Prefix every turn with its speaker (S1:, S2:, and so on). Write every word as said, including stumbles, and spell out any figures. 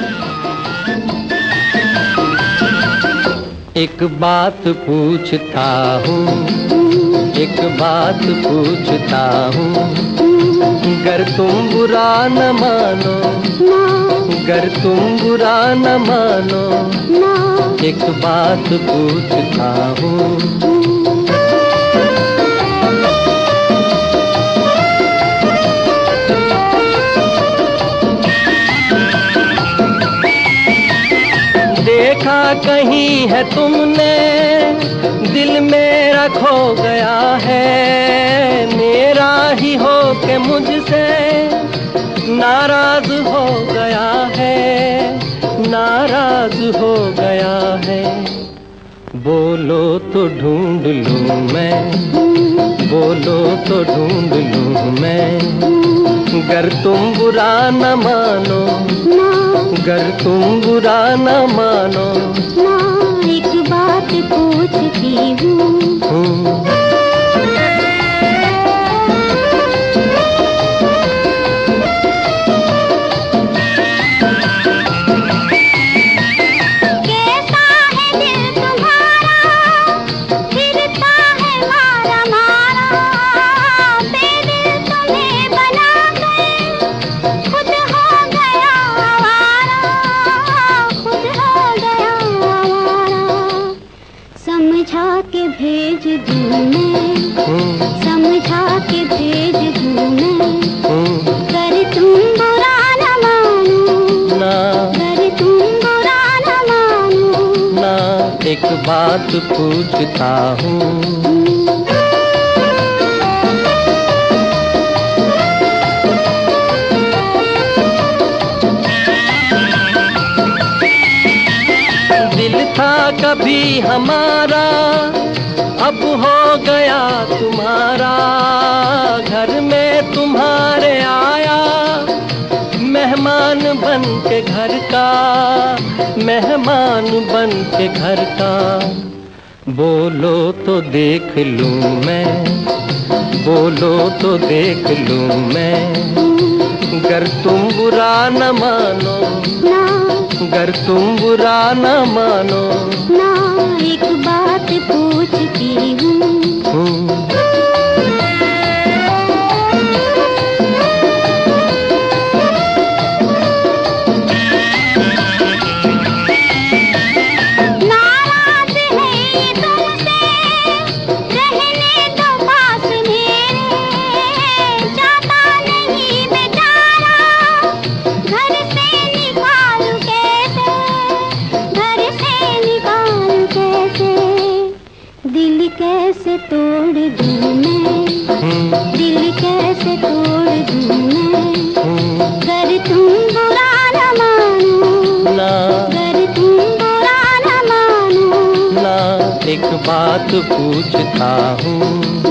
S1: एक बात पूछता हूँ, एक बात पूछता हूँ, गर तुम बुरा न मानो, गर तुम बुरा न मानो, एक बात पूछता हूँ। देखा कहीं है तुमने, दिल मेरा खो गया है, मेरा ही हो के मुझसे नाराज हो गया है, नाराज हो गया है। बोलो तो ढूंढ लूं मैं, बोलो तो ढूंढ लूं मैं, गर तुम बुरा न मानो, गर तुम बुरा न मानो।
S2: एक बात पूछती हूँ, समझा के भेज दूँ मैं, समझा के भेज दूँ मैं, कर तुम बुरा न मानो, कर तुम बुरा न मानो।
S1: ना एक बात पूछता हूँ, दिल था कभी हमारा, अब हो गया तुम्हारा, घर में तुम्हारे आया, मेहमान बन के घर का, मेहमान बन के घर का। बोलो तो देख लूं मैं, बोलो तो देख लूं मैं, गर तुम बुरा न मानो, गर तुम बुरा न मानो।
S2: ना एक बात पूछती हूँ, नाराज है तुमसे, रहने दो पास मेरे, जाता नहीं बेचारा, घर से निकालूं कैसे, घर से निकालूं कैसे। दिल कैसे तोड़ दूँ मैं, दिल कैसे तोड़ दूँ मैं, गर तुम बुरा न मानो, गर तुम बुरा न मानो।
S1: ना एक बात पूछता हूँ।